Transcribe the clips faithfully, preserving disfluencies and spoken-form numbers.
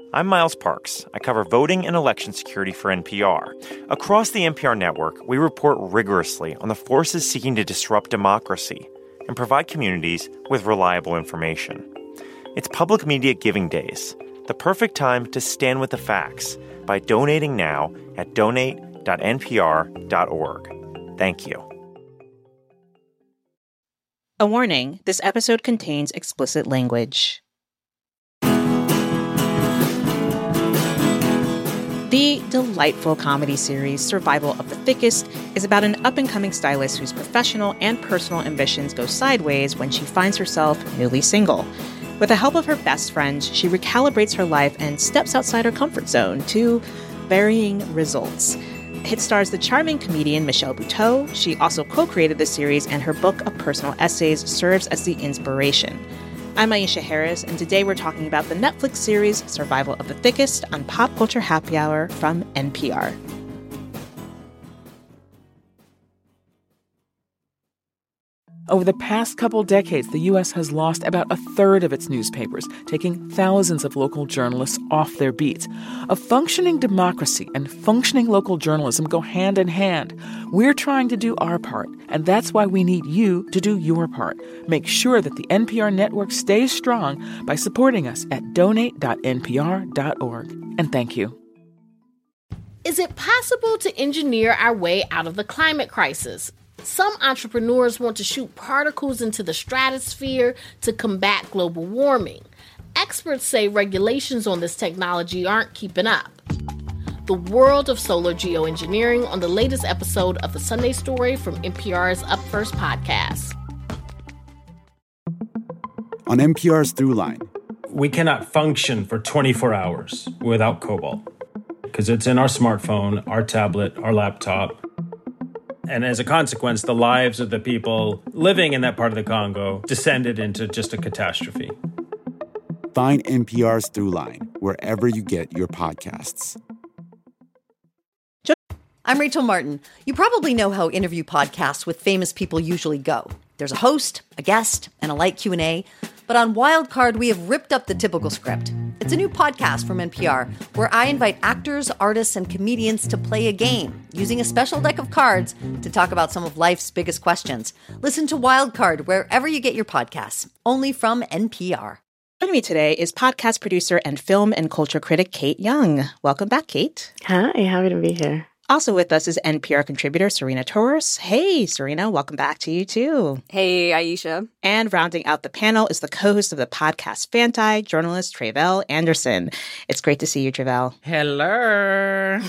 I'm Miles Parks. I cover voting and election security for N P R. Across the N P R network, we report rigorously on the forces seeking to disrupt democracy and provide communities with reliable information. It's Public Media Giving Days, the perfect time to stand with the facts by donating now at donate dot n p r dot org. Thank you. A warning, this episode contains explicit language. The delightful comedy series Survival of the Thickest is about an up-and-coming stylist whose professional and personal ambitions go sideways when she finds herself newly single. With the help of her best friend, she recalibrates her life and steps outside her comfort zone to varying results. It stars the charming comedian Michelle Buteau. She also co-created the series, and her book of personal essays serves as the inspiration. I'm Aisha Harris, and today we're talking about the Netflix series Survival of the Thickest on Pop Culture Happy Hour from N P R. Over the past couple decades, the U S has lost about a third of its newspapers, taking thousands of local journalists off their beats. A functioning democracy and functioning local journalism go hand in hand. We're trying to do our part, and that's why we need you to do your part. Make sure that the N P R network stays strong by supporting us at donate dot n p r dot org. And thank you. Is it possible to engineer our way out of the climate crisis? Some entrepreneurs want to shoot particles into the stratosphere to combat global warming. Experts say regulations on this technology aren't keeping up. The world of solar geoengineering on the latest episode of The Sunday Story from N P R's Up First podcast. On N P R's Throughline. We cannot function for twenty-four hours without cobalt because it's in our smartphone, our tablet, our laptop. And as a consequence, the lives of the people living in that part of the Congo descended into just a catastrophe. Find N P R's Throughline wherever you get your podcasts. I'm Rachel Martin. You probably know how interview podcasts with famous people usually go. There's a host, a guest, and a light Q and A. But on Wildcard, we have ripped up the typical script. It's a new podcast from N P R where I invite actors, artists, and comedians to play a game using a special deck of cards to talk about some of life's biggest questions. Listen to Wildcard wherever you get your podcasts, only from N P R. Joining me today is podcast producer and film and culture critic Kate Young. Welcome back, Kate. Hi, happy to be here. Also with us is N P R contributor Serena Torres. Hey, Serena, welcome back to you too. Hey, Aisha. And rounding out the panel is the co-host of the podcast Fanti, journalist Tre'vell Anderson. It's great to see you, Tre'vell. Hello.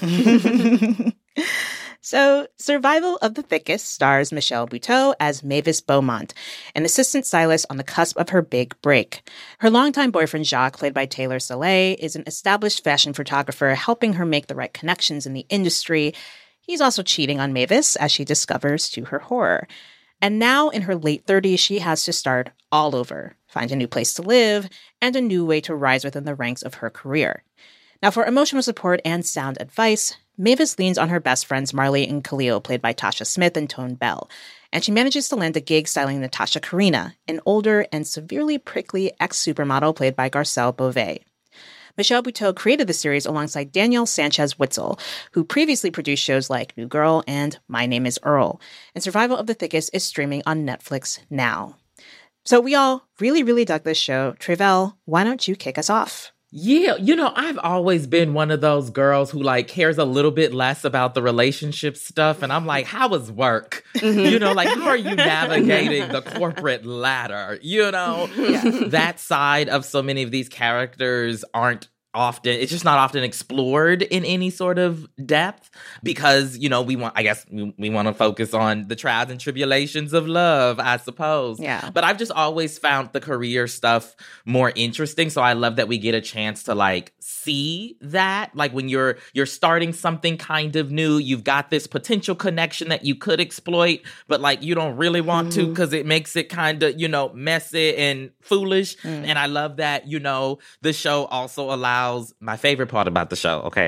So, Survival of the Thickest stars Michelle Buteau as Mavis Beaumont, an assistant stylist on the cusp of her big break. Her longtime boyfriend, Jacques, played by Taylor Soleil, is an established fashion photographer helping her make the right connections in the industry. He's also cheating on Mavis, as she discovers to her horror. And now, in her late thirties, she has to start all over, find a new place to live, and a new way to rise within the ranks of her career. Now, for emotional support and sound advice, Mavis leans on her best friends Marley and Khalil, played by Tasha Smith and Tone Bell, and she manages to land a gig styling Natasha Karina, an older and severely prickly ex-supermodel played by Garcelle Beauvais. Michelle Buteau created the series alongside Danielle Sanchez-Witzel, who previously produced shows like New Girl and My Name is Earl, and Survival of the Thickest is streaming on Netflix now. So we all really, really dug this show. Tre'vell, why don't you kick us off? Yeah, you know, I've always been one of those girls who like cares a little bit less about the relationship stuff. And I'm like, how is work? Mm-hmm. You know, like, how are you navigating the corporate ladder? You know, yeah. That side of so many of these characters aren't often, it's just not often explored in any sort of depth because, you know, we want, I guess we, we want to focus on the trials and tribulations of love, I suppose. Yeah. But I've just always found the career stuff more interesting. So I love that we get a chance to like see that, like when you're, you're starting something kind of new, you've got this potential connection that you could exploit, but like you don't really want mm-hmm. to because it makes it kind of, you know, messy and foolish. Mm. And I love that, you know, the show also allows my favorite part about the show, okay,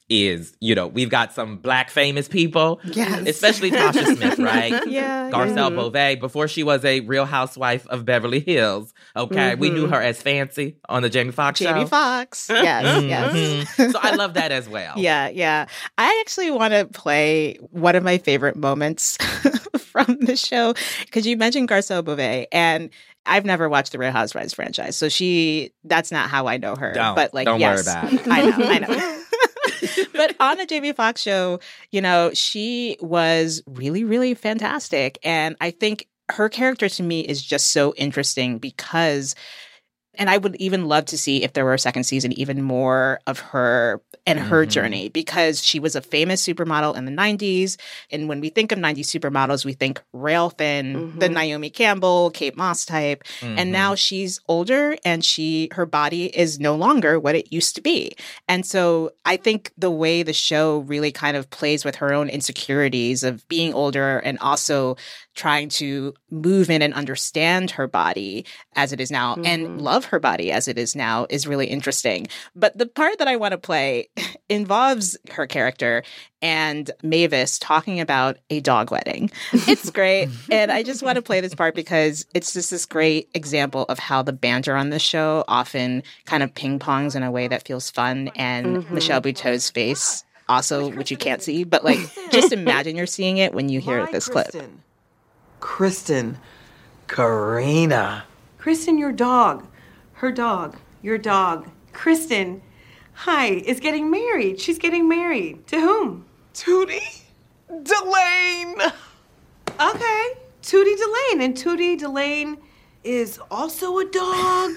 is, you know, we've got some Black famous people, yes. especially Tasha Smith, right? yeah. Garcelle yeah. Beauvais, before she was a Real Housewife of Beverly Hills, okay? Mm-hmm. We knew her as Fancy on the Jamie Foxx show. Jamie Foxx, yes, mm-hmm. yes. So I love that as well. Yeah, yeah. I actually want to play one of my favorite moments from the show, because you mentioned Garcelle Beauvais, and I've never watched the Real Housewives franchise, so she, that's not how I know her. Don't, but like, don't yes, worry about it. I know, I know. But on the Jamie Foxx show, you know, she was really, really fantastic. And I think her character to me is just so interesting because, and I would even love to see if there were a second season, even more of her and her mm-hmm. journey, because she was a famous supermodel in the nineties. And when we think of nineties supermodels, we think rail thin, mm-hmm. the Naomi Campbell, Kate Moss type. Mm-hmm. And now she's older and she, her body is no longer what it used to be. And so I think the way the show really kind of plays with her own insecurities of being older and also trying to move in and understand her body as it is now mm-hmm. and love her body as it is now is really interesting. But the part that I want to play involves her character and Mavis talking about a dog wedding. It's great. And I just want to play this part because it's just this great example of how the banter on this show often kind of ping-pongs in a way that feels fun. And mm-hmm. Michelle Buteau's face also, which you can't see, but like just imagine you're seeing it when you hear My this Kristen. clip. Kristen, Karina. Kristen, your dog. Her dog. Your dog. Kristen, hi, is getting married. She's getting married. To whom? Tootie Delane. Okay, Tootie Delane. And Tootie Delane is also a dog.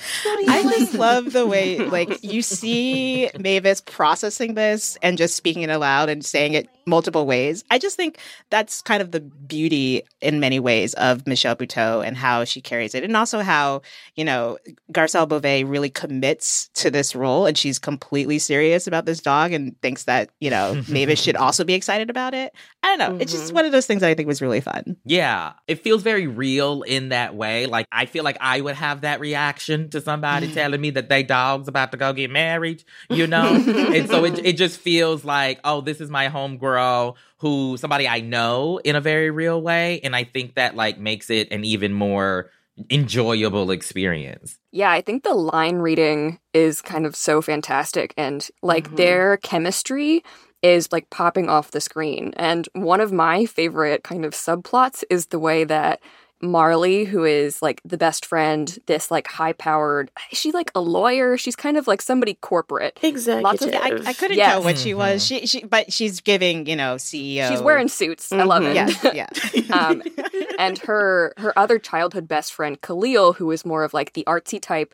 I just love the way, like, you see Mavis processing this and just speaking it aloud and saying it multiple ways. I just think that's kind of the beauty in many ways of Michelle Buteau and how she carries it. And also how, you know, Garcelle Beauvais really commits to this role and she's completely serious about this dog and thinks that, you know, Mavis should also be excited about it. I don't know. Mm-hmm. It's just one of those things that I think was really fun. Yeah. It feels very real in that way. Like, I feel like I would have that reaction to somebody telling me that they dog's about to go get married, you know? And so it, it just feels like, oh, this is my homegirl who somebody I know in a very real way. And I think that like makes it an even more enjoyable experience. Yeah, I think the line reading is kind of so fantastic. And like mm-hmm. their chemistry is like popping off the screen. And one of my favorite kind of subplots is the way that Marley, who is like the best friend, this like high-powered, is she like a lawyer? She's kind of like somebody corporate. Executive. Lots of, yeah, I, I couldn't yes. tell what she was. She, she, but she's giving, you know, C E O. She's wearing suits. Mm-hmm. I love it. Yes, yeah. um, and her her other childhood best friend, Khalil, who is more of like the artsy type,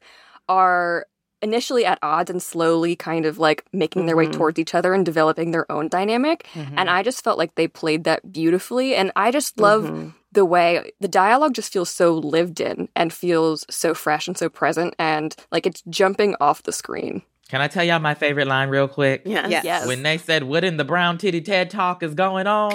are initially at odds and slowly kind of like making their mm-hmm. way towards each other and developing their own dynamic. Mm-hmm. And I just felt like they played that beautifully. And I just love mm-hmm. the way the dialogue just feels so lived in and feels so fresh and so present. And like it's jumping off the screen. Can I tell y'all my favorite line real quick? Yes. Yes. yes. When they said, what in the brown titty TED Talk is going on?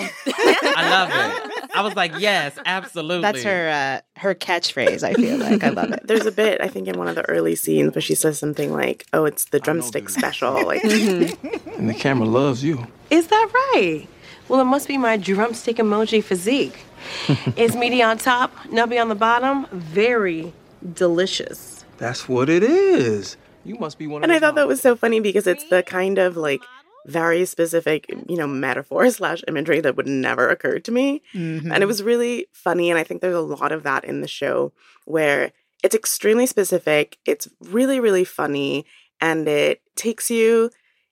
I love it. I was like, yes, absolutely. That's her uh, her catchphrase, I feel like. I love it. There's a bit, I think, in one of the early scenes where she says something like, oh, it's the drumstick special. Like, mm-hmm. And the camera loves you. Is that right? Well, it must be my drumstick emoji physique. Is meaty on top, nubby on the bottom. Very delicious. That's what it is. You must be one of And I thought models. that was so funny because it's the kind of like very specific, you know, metaphor slash imagery that would never occur to me. Mm-hmm. And it was really funny. And I think there's a lot of that in the show where it's extremely specific. It's really, really funny. And it takes you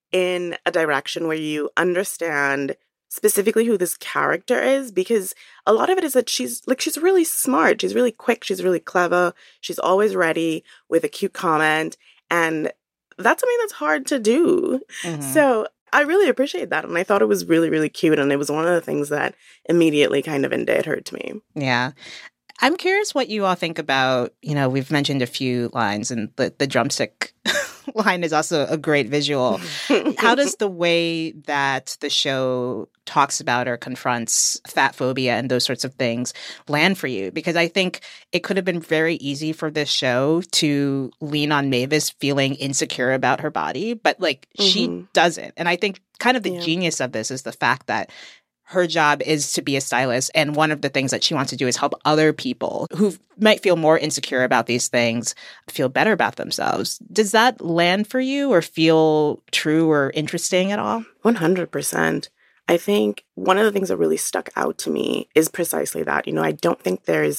in a direction where you understand specifically who this character is, because a lot of it is that she's like, she's really smart. She's really quick. She's really clever. She's always ready with a cute comment. And that's something that's hard to do. Mm-hmm. So I really appreciate that. And I thought it was really, really cute. And it was one of the things that immediately kind of endeared to me. Yeah. I'm curious what you all think about, you know, we've mentioned a few lines and the, the drumstick line is also a great visual. How does the way that the show talks about or confronts fat phobia and those sorts of things land for you? Because I think it could have been very easy for this show to lean on Mavis feeling insecure about her body, but like mm-hmm. she doesn't. And I think kind of the yeah. genius of this is the fact that her job is to be a stylist. And one of the things that she wants to do is help other people who might feel more insecure about these things feel better about themselves. Does that land for you or feel true or interesting at all? one hundred percent. I think one of the things that really stuck out to me is precisely that. You know, I don't think there's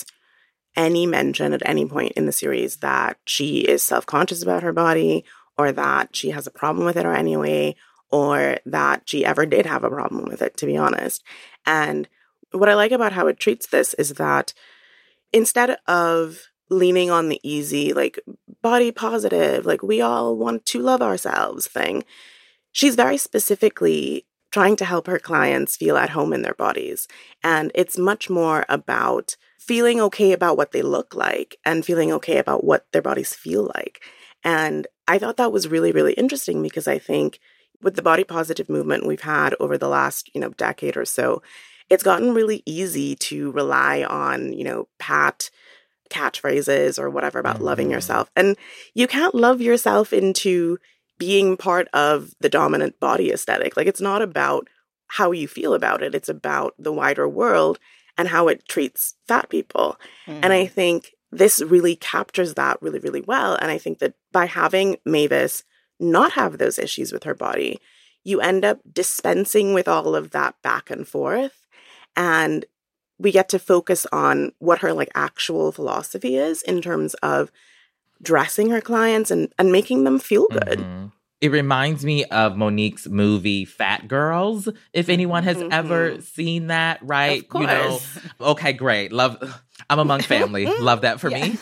any mention at any point in the series that she is self-conscious about her body or that she has a problem with it or any way, or that she ever did have a problem with it, to be honest. And what I like about how it treats this is that instead of leaning on the easy, like, body positive, like, we all want to love ourselves thing, she's very specifically trying to help her clients feel at home in their bodies. And it's much more about feeling okay about what they look like and feeling okay about what their bodies feel like. And I thought that was really, really interesting because I think with the body positive movement we've had over the last, you know, decade or so, it's gotten really easy to rely on, you know, pat catchphrases or whatever about mm-hmm. loving yourself. And you can't love yourself into being part of the dominant body aesthetic. Like, it's not about how you feel about it. It's about the wider world and how it treats fat people. Mm-hmm. And I think this really captures that really, really well. And I think that by having Mavis not have those issues with her body, you end up dispensing with all of that back and forth. And we get to focus on what her like actual philosophy is in terms of dressing her clients and, and making them feel good. Mm-hmm. It reminds me of Monique's movie Fat Girls, if anyone has mm-hmm. ever seen that, right? Of course. You know, okay, great. Love, I'm among family. Love that for me.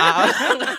Uh,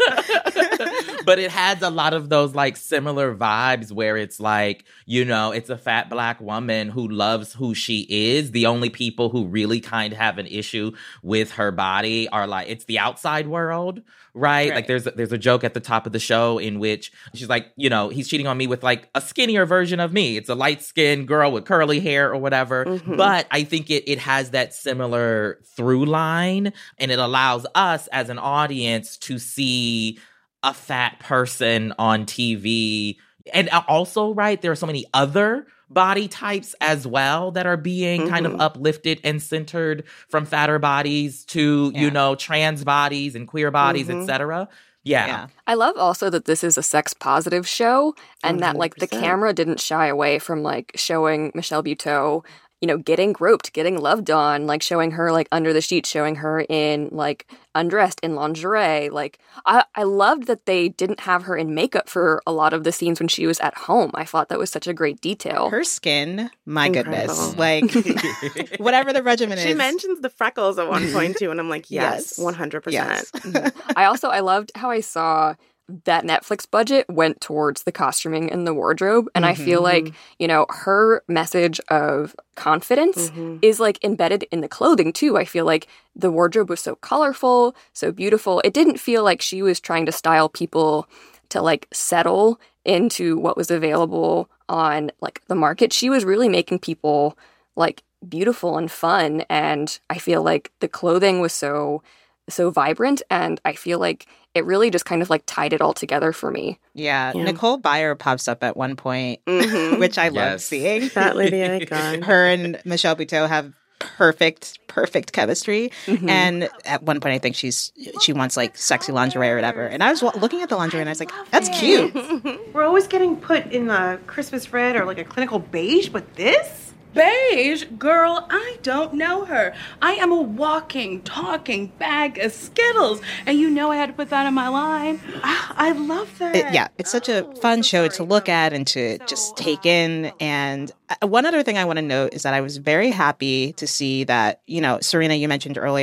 but it has a lot of those like similar vibes where it's like, you know, it's a fat Black woman who loves who she is. The only people who really kind of have an issue with her body are like, it's the outside world, right? right. Like there's, there's a joke at the top of the show in which she's like, you know, he's cheating on me with like a skinnier version of me. It's a light-skinned girl with curly hair or whatever. Mm-hmm. But I think it, it has that similar through line, and it allows us as an audience to see a fat person on T V. And also, right, there are so many other body types as well that are being mm-hmm. kind of uplifted and centered, from fatter bodies to, yeah. you know, trans bodies and queer bodies, mm-hmm. et cetera. Yeah. yeah. I love also that this is a sex positive show and one hundred percent. That like the camera didn't shy away from like showing Michelle Buteau, you know, getting groped, getting loved on, like showing her like under the sheets, showing her in like undressed in lingerie. Like I, I loved that they didn't have her in makeup for a lot of the scenes when she was at home. I thought that was such a great detail. Her skin, my Incredible. Goodness. Like whatever the regimen she is. She mentions the freckles at one point too, and I'm like, yes, yes. one hundred percent. Yes. I also, I loved how I saw that Netflix budget went towards the costuming and the wardrobe. And mm-hmm. I feel like, you know, her message of confidence mm-hmm. is like embedded in the clothing too. I feel like the wardrobe was so colorful, so beautiful. It didn't feel like she was trying to style people to like settle into what was available on like the market. She was really making people like beautiful and fun. And I feel like the clothing was so so vibrant, and I feel like it really just kind of like tied it all together for me. Yeah, yeah. Nicole Byer pops up at one point, mm-hmm. which I yes. love seeing. That lady icon. Her and Michelle Buteau have perfect, perfect chemistry. Mm-hmm. And at one point, I think she's she wants like sexy lingerie or whatever. And I was looking at the lingerie and I was like, that's cute. We're always getting put in a Christmas red or like a clinical beige, but this? Beige? Girl, I don't know her. I am a walking, talking bag of Skittles. And you know I had to put that in my line. Ah, I love that. It, yeah, it's such a fun show to look at and to just take in. And one other thing I want to note is that I was very happy to see that, you know, Serena, you mentioned earlier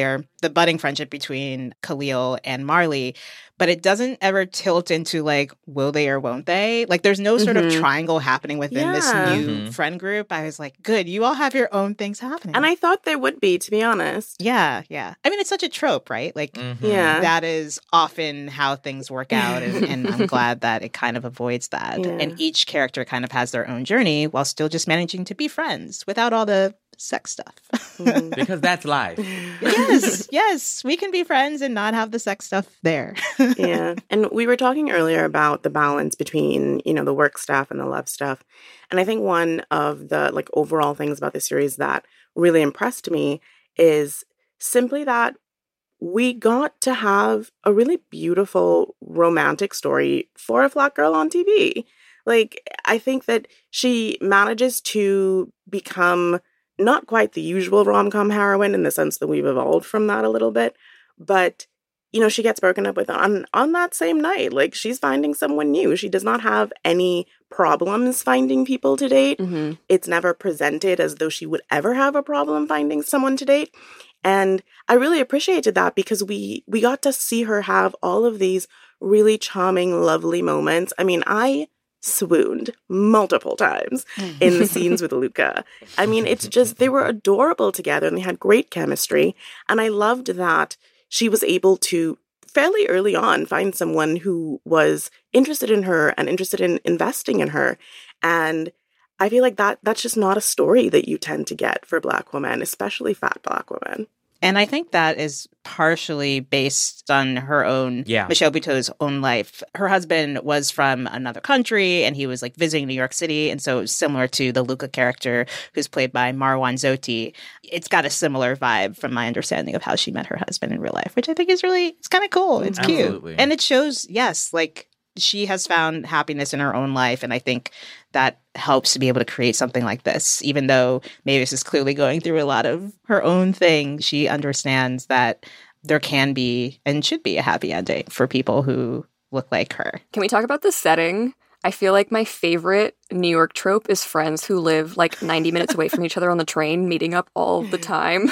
the budding friendship between Khalil and Marley, but it doesn't ever tilt into like, will they or won't they? Like, there's no sort Mhm. of triangle happening within Yeah. this new Mhm. friend group. I was like, good, you all have your own things happening. And I thought there would be, to be honest. yeah, yeah. I mean, it's such a trope, right? Like, Mhm. Yeah. that is often how things work out. And, and I'm glad that it kind of avoids that. Yeah. And each character kind of has their own journey while still just managing to be friends without all the sex stuff. Mhm. Because that's life. yes, yes. We can be friends and not have the sex stuff there. Yeah. And we were talking earlier about the balance between, you know, the work stuff and the love stuff. And I think one of the like overall things about the series that really impressed me is simply that we got to have a really beautiful romantic story for a Flat girl on T V. Like, I think that she manages to become not quite the usual rom-com heroine in the sense that we've evolved from that a little bit, but you know, she gets broken up with on on that same night. Like, she's finding someone new. She does not have any problems finding people to date. Mm-hmm. It's never presented as though she would ever have a problem finding someone to date. And I really appreciated that because we we got to see her have all of these really charming, lovely moments. I mean, I swooned multiple times in the scenes with Luca. I mean, it's just, they were adorable together and they had great chemistry. And I loved that she was able to fairly early on find someone who was interested in her and interested in investing in her. And I feel like that that's just not a story that you tend to get for Black women, especially fat Black women. And I think that is partially based on her own, Yeah. Michelle Buteau's own life. Her husband was from another country and he was like visiting New York City. And so it was similar to the Luca character who's played by Marwan Zoti. It's got a similar vibe from my understanding of how she met her husband in real life, which I think is really, it's kind of cool. It's Absolutely. cute. And it shows, yes, like she has found happiness in her own life. And I think that helps to be able to create something like this. Even though Mavis is clearly going through a lot of her own thing, she understands that there can be and should be a happy ending for people who look like her. Can we talk about the setting? I feel like my favorite New York trope is friends who live like ninety minutes away from each other on the train, meeting up all the time.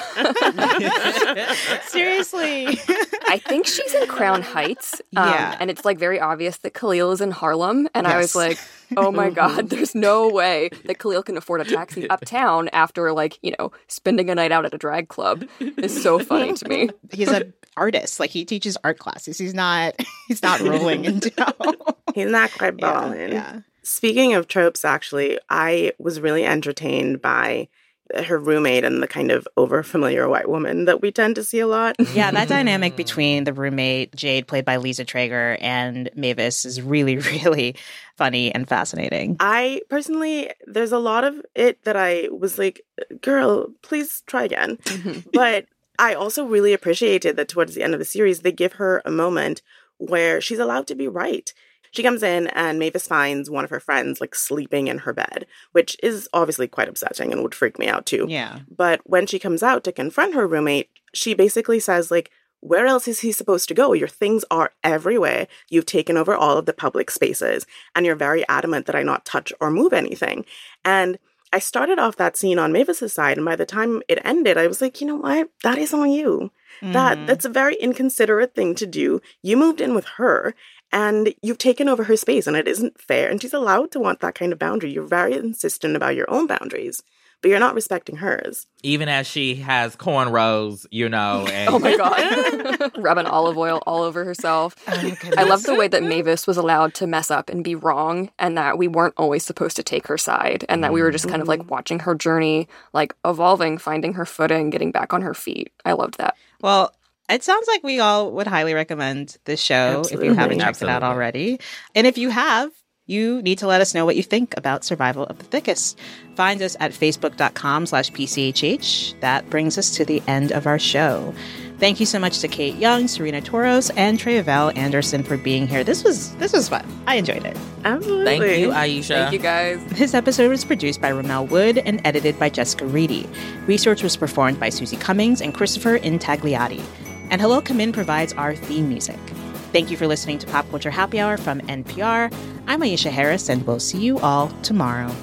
Seriously. I think she's in Crown Heights. Um, Yeah. And it's like very obvious that Khalil is in Harlem. And I was Yes. like, oh my God, there's no way that Khalil can afford a taxi uptown after like, you know, spending a night out at a drag club. It's so funny to me. He's an artist. Like he teaches art classes. He's not he's not rolling in town. He's not quite balling. Yeah. Speaking of tropes, actually, I was really entertained by her roommate and the kind of over-familiar white woman that we tend to see a lot. Yeah, that dynamic between the roommate, Jade, played by Lisa Traeger, and Mavis is really, really funny and fascinating. I personally, there's a lot of it that I was like, girl, please try again. But I also really appreciated that towards the end of the series, they give her a moment where she's allowed to be right. She comes in and Mavis finds one of her friends like sleeping in her bed, which is obviously quite upsetting and would freak me out too. Yeah. But when she comes out to confront her roommate, she basically says like, where else is he supposed to go? Your things are everywhere. You've taken over all of the public spaces and you're very adamant that I not touch or move anything. And I started off that scene on Mavis's side, and by the time it ended, I was like, you know what? That is on you. Mm-hmm. That that's a very inconsiderate thing to do. You moved in with her and you've taken over her space and it isn't fair. And she's allowed to want that kind of boundary. You're very insistent about your own boundaries, but you're not respecting hers. Even as she has cornrows, you know. And Oh my God. Rubbing olive oil all over herself. Oh, I love the way that Mavis was allowed to mess up and be wrong, and that we weren't always supposed to take her side, and that we were just kind of like watching her journey, like evolving, finding her footing, getting back on her feet. I loved that. Well, it sounds like we all would highly recommend this show Absolutely. if you haven't checked it out Absolutely. already. And if you have, you need to let us know what you think about Survival of the Thickest. Find us at facebook.com slash PCHH. That brings us to the end of our show. Thank you so much to Kate Young, Serena Toros, and Tre'vell Anderson for being here. This was this was fun. I enjoyed it. Absolutely. Thank you, Aisha. Thank you guys. This episode was produced by Ramel Wood and edited by Jessica Reedy. Research was performed by Susie Cummings and Christopher Intagliati. And Hello Come In provides our theme music. Thank you for listening to Pop Culture Happy Hour from N P R. I'm Aisha Harris, and we'll see you all tomorrow.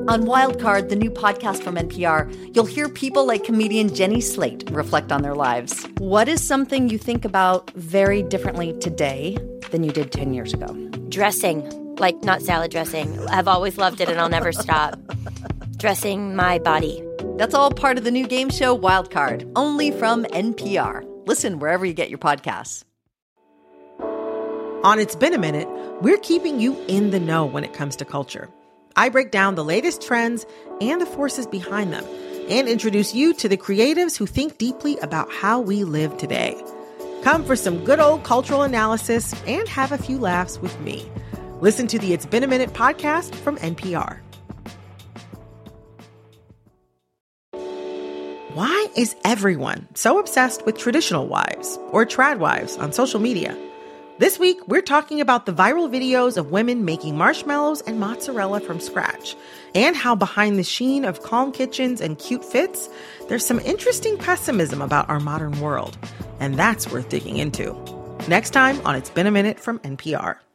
On Wildcard, the new podcast from N P R, you'll hear people like comedian Jenny Slate reflect on their lives. What is something you think about very differently today than you did ten years ago? Dressing, like not salad dressing. I've always loved it and I'll never stop. Dressing my body. That's all part of the new game show Wildcard, only from N P R. Listen wherever you get your podcasts. On It's Been a Minute, we're keeping you in the know when it comes to culture. I break down the latest trends and the forces behind them and introduce you to the creatives who think deeply about how we live today. Come for some good old cultural analysis and have a few laughs with me. Listen to the It's Been a Minute podcast from N P R. Why is everyone so obsessed with traditional wives or trad wives on social media? This week, we're talking about the viral videos of women making marshmallows and mozzarella from scratch, and how behind the sheen of calm kitchens and cute fits, there's some interesting pessimism about our modern world. And that's worth digging into. Next time on It's Been a Minute from N P R.